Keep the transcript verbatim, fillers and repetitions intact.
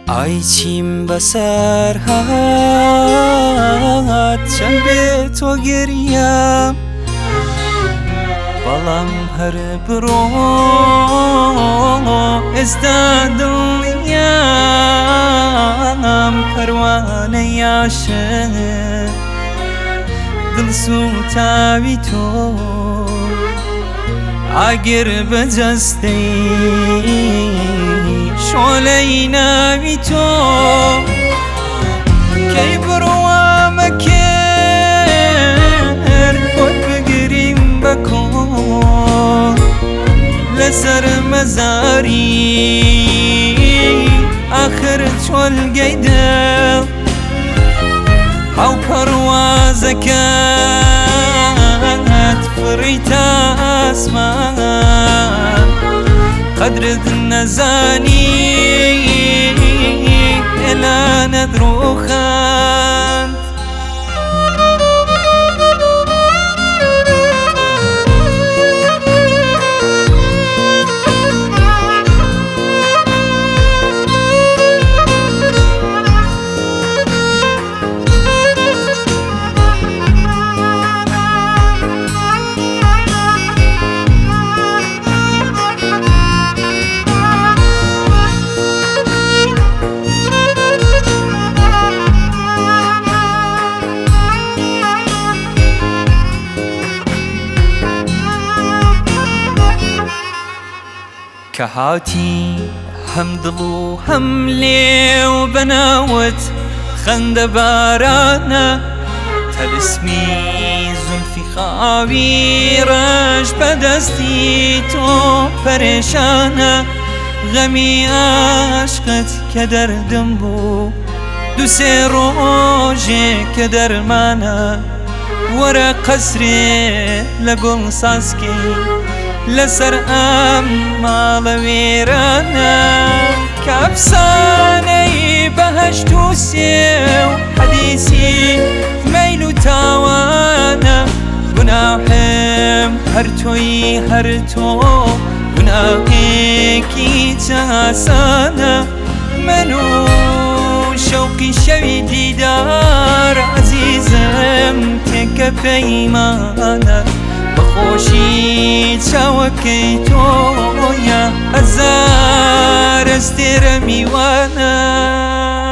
ئای چیم بەسەر هات چەند بێت تۆ گریام بەڵام هەر بڕۆ ئێستا دڵنیام پەروانەی عاشق دڵسوتاوی تۆ ئاگر بەجەستەی شۆلەی ناوی تۆ کەی بڕوامە کرد خۆت بگریم بە کۆڵ لەسەر مەزاری ئاخر چۆلگەی دڵ ئەو پەروازەکەت فڕی تا ئاسمان قەدرت نەزانی ئێلانەت ڕووخاند کە هاتی هەم دڵ و هەم لێو بەناوت خەندە بارانە تەلسمی زولفی خاوی ڕەش بەدەستی تۆ پەرێشانە غەمی عاشقت کە دەردم بوو دووسێ ڕۆژێ کە دەرمانە وەرە قەسرێ لە گوڵ سازکەی لەسەر ئەم ماڵە وێرانە کە ئەفسانەی بەهەشت و سێو حەدیسی مەیل و تاوانە گوناحم هەر تۆی هەر تۆ گوناحێکی چاسانە من و شەوقی شەوی دیدار عەزیزم تێکە پەیمانە بەخۆشی چاوەکەی تۆیە هەزار ئەستێرە میوانە